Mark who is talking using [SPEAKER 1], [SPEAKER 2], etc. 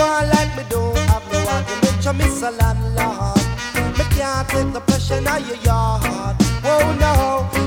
[SPEAKER 1] want like me do, have no argument, you miss a landlord. Me can't take the pressure now your yard. Oh no,